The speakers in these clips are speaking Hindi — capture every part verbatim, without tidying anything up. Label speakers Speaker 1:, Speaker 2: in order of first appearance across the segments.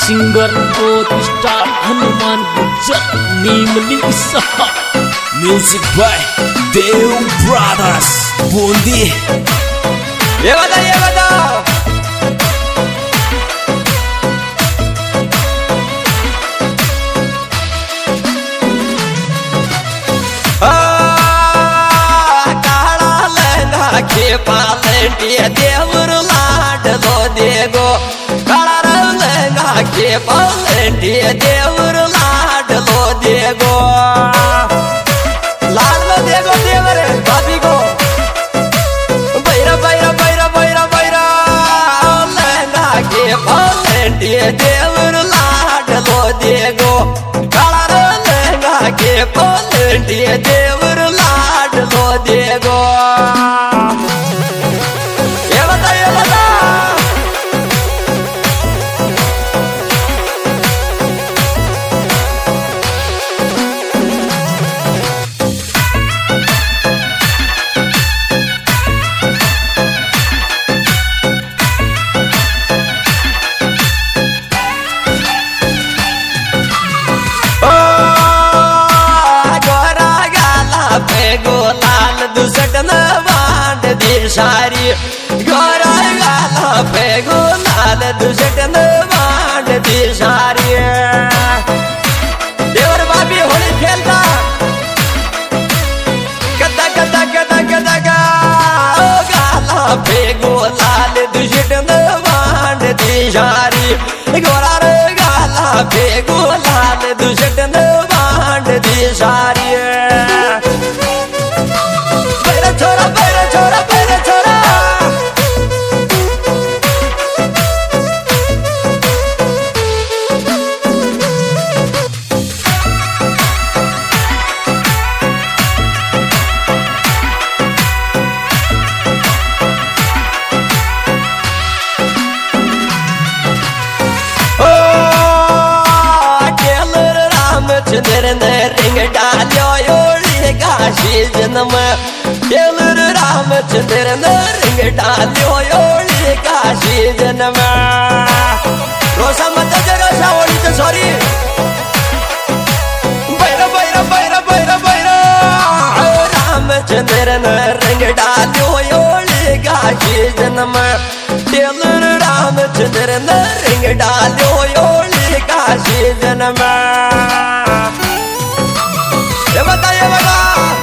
Speaker 1: सिंगर और स्टार हनुमान गुज्जर नीमली सहा music by Dev brothers Bundi.
Speaker 2: ये बता ये बता काला लहंगा के पालटिया देवर लाड लो देगो काला लहंगा के पालटिया देवर लाड लो देगो लाड लो देगो देवर भाभी को बैरा बैरा बैरा बैरा बैरा लहंगा के पालटिया देवर लाड लो देगो काला लहंगा के पालटिया देवर लाड लो देगो। ये बता ये बता गोलाल दुसट न बांध दी सारी गोरा गाला पे गोलाल दुसट न बांध दी सारी देवर बाबी होली खेलता कदा कदा कदा कदा गा गाला पे गोलाल दुसट न बांध दी सारी गोरा गाला पे गोलाल दुसट न बांध दी सारी छोरा पैरा छोरा पैरा छोरा ओ टेलर रामचंद्र ने रिंग डालो योली काशी जन्म टेलर रामचंद्र ने रिंग डालो योली काशी जन्म रोसा मत रोसा ओली तो सॉरी बैरा बैरा बैरा बैरा बैरा रामचंद्र ने रिंग डालो योली काशी जन्म टेलर रामचंद्र ने रिंग डालो योली काशी जन्म। ये बता ये बता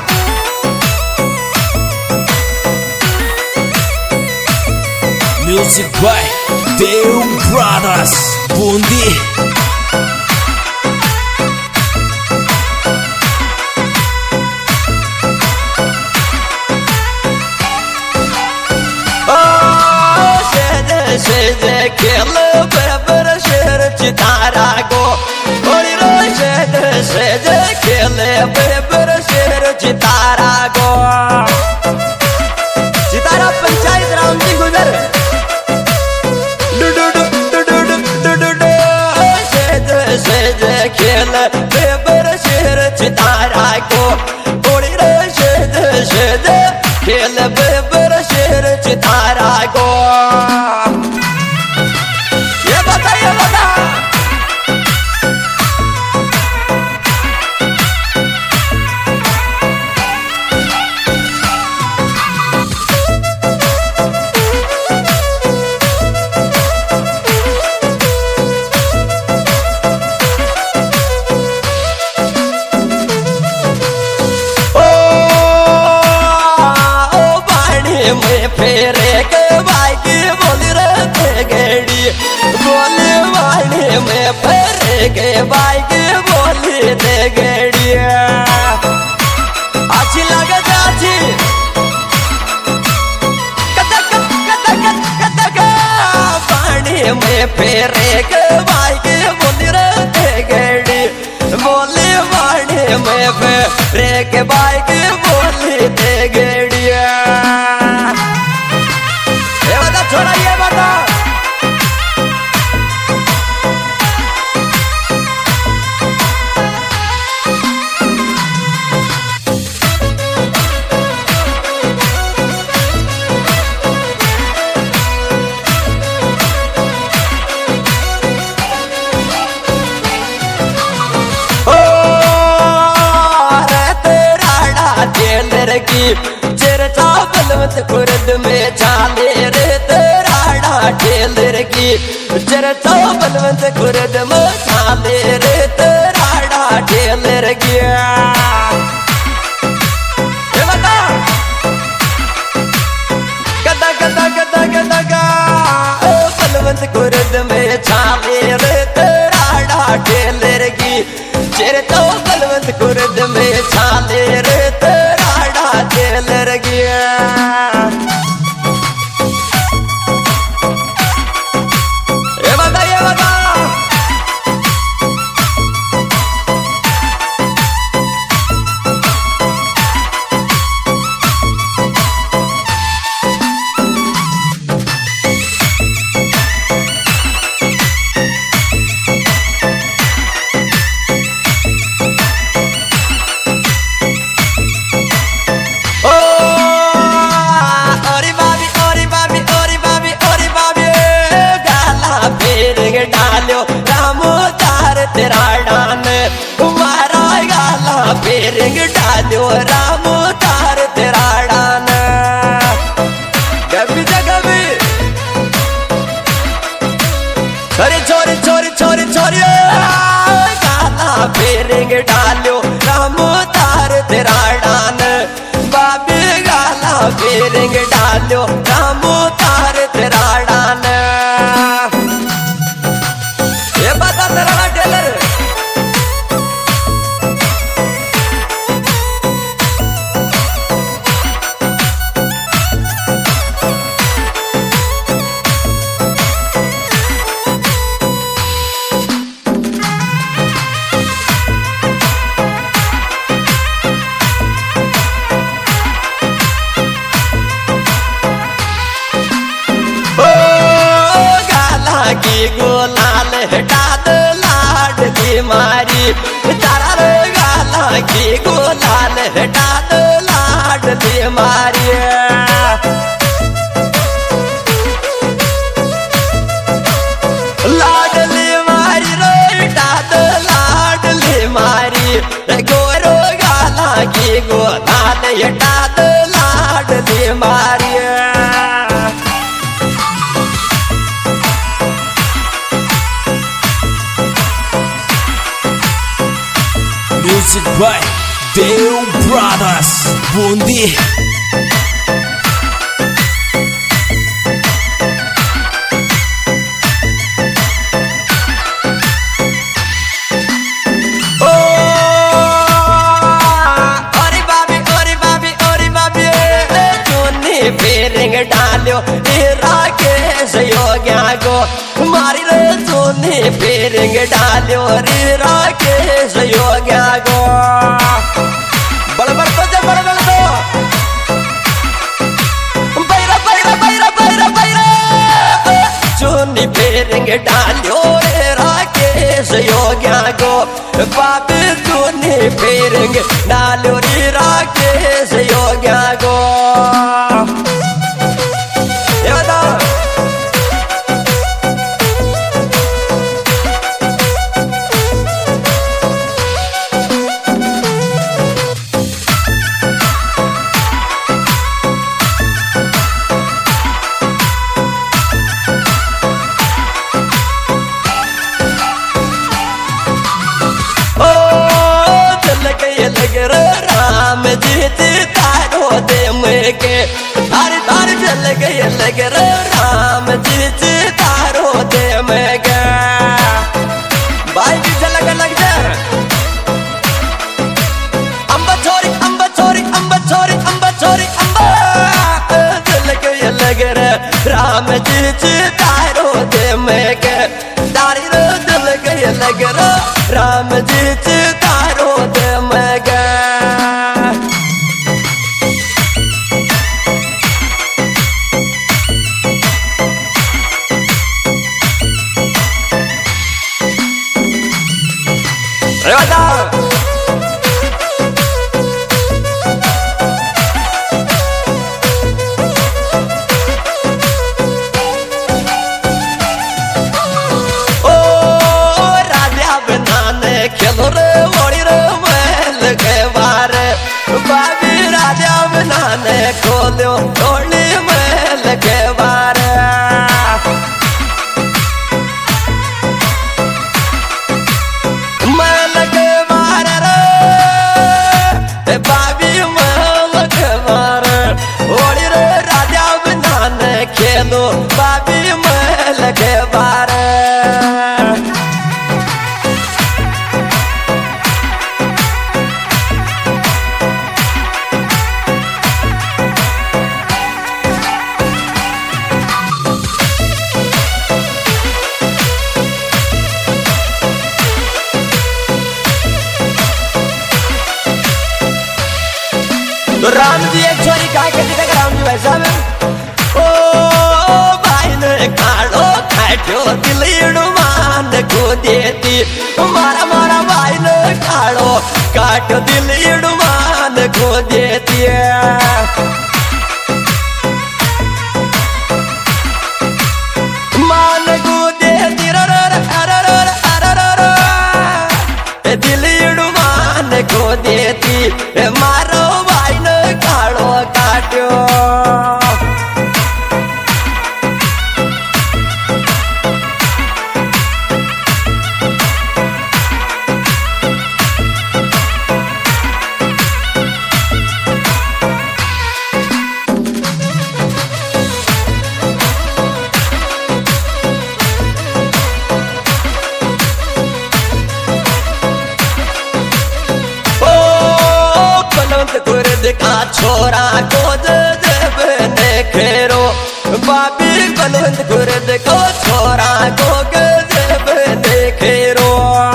Speaker 1: music by Dev brothers Bundi.
Speaker 2: शेज खेल बेबर शेर चितारा को होली रो शेज शेज खेल बेबर शेर चितारा को चितारा पंचायत राम जी गुजर शेज शेज खेल बेबर शेर चितारा को होली रो शेज शेज खेल बेबर शेर चितारा को। फेरे के बाइक बोली रहे गेड़ी बोले वाले में फेरे के बाइक बोली दे गेड़ी अच्छी लगे अच्छी कतक कतक कतक पानी में फेरे के बाइक बोली रहे गेड़ी बोले वाले में फेरे के बाइक बोली दे गेड़ी। छोड़ा ये बता की चर्चा बलवंत खुर्द में चाले रे तेरा ढेलर की चर्चा बलवंत खुर्द में चाले रे तेरा ढेलर की गदा गदा गदा गदा गा बलवंत खुर्द में चाले रे तेरा ढेलर की चर्चा बलवंत खुर्द में चाले रे तेरा ढेलर की डालो रामो तार तेरा डान मारा गाला पेरंग डालो रामो तार तेरा डान गबी जगबी छोरी छोरी छोरी छोरी छोरी गाला पेरंग डालो रामो तार तेरा डान बाबी गाला पेरंग डालो रामो तार तेरा डान की गोलाल हटा दो लाडली मारी तारा रे गाला की गोलाल हटा दो लाडली मारी लाडली मारी रे हटा दो लाडली मारी गोरो गाला की गोलाल हटा दो लाडली मारी
Speaker 1: Music by Deu Brothers Bundi
Speaker 2: पेरंग डालो राकेश योग्या को मारी रे सोने पेरंग डालो रे राकेश योग्या को बड़ बड़ तो जब बड़ बड़ तो बैरा बैरा बैरा बैरा बैरा सोने पेरंग डालो रे राकेश योग्या को बाबे सोने पेरंग डालो रे राकेश योग्या को राम जीत तारो दे मुझके तार तार चल गए लग राम जीत तारो दे मुझके बाइक झलक लग जा अंबा छोरी अंबा छोरी अंबा छोरी अंबा छोरी अंबा चल गए लग राम जीत तारो दे मुझके तारी रो चल गए लग राम जीत तारो दे मुझके खेलो रे वोड़ी रे महल के बारे बाबी राजा बोलो टोली में लगे बार मैं लगे बार रे बाबी मैं लगे बार ओली रे राजा बनान खेलो बाबी मैं लगे बार तो राम जी एक छोरी काय कहती तक राम जी वैसा में ओ भाई ने काढ़ो खाटो दिलीड़ मान को देती मारा मारा भाई ने काढ़ो काटो दिलीड़ मान को देती मान को देती रो रो रो रो रो रो दिलीड़ मान को देती मारो काढ़ो काट्यो का छोरा को देवे खेरो बाबी बलवंत गुरद को छोरा को देवे खेरो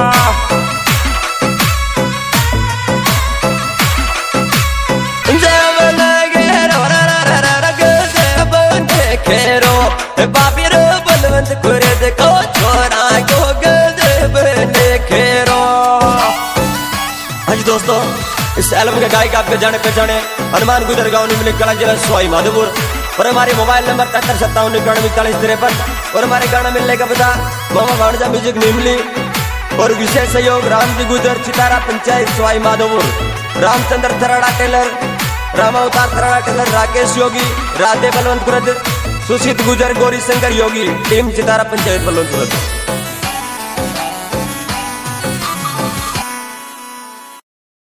Speaker 2: खेरो बाबी रो बलवंत गुरद को छोरा को देवे खेरो। हाँ जी दोस्तों, इस एल्बम के गायक आपके जाने पहचाने हनुमान गुजर गाँव निम्न कला जिला सवाई माधोपुर और हमारे मोबाइल नंबर तिहत्तर सत्तावन इक्यानवे इकतालीस तिरपन और हमारे गाना मिलने का पता मामा भाणजा म्यूजिक निमली और विशेष सहयोग Ram ji Gujar Chitara panchayat Sawai Madhopur, Ramchandra Tharada Tailor, Ramavtar Tharada Tailor, Rakesh Yogi, Radhe Balwant Gurad, Sushit Gujar, Gauri Shankar Yogi, team Chitara panchayat Balwant गुरद।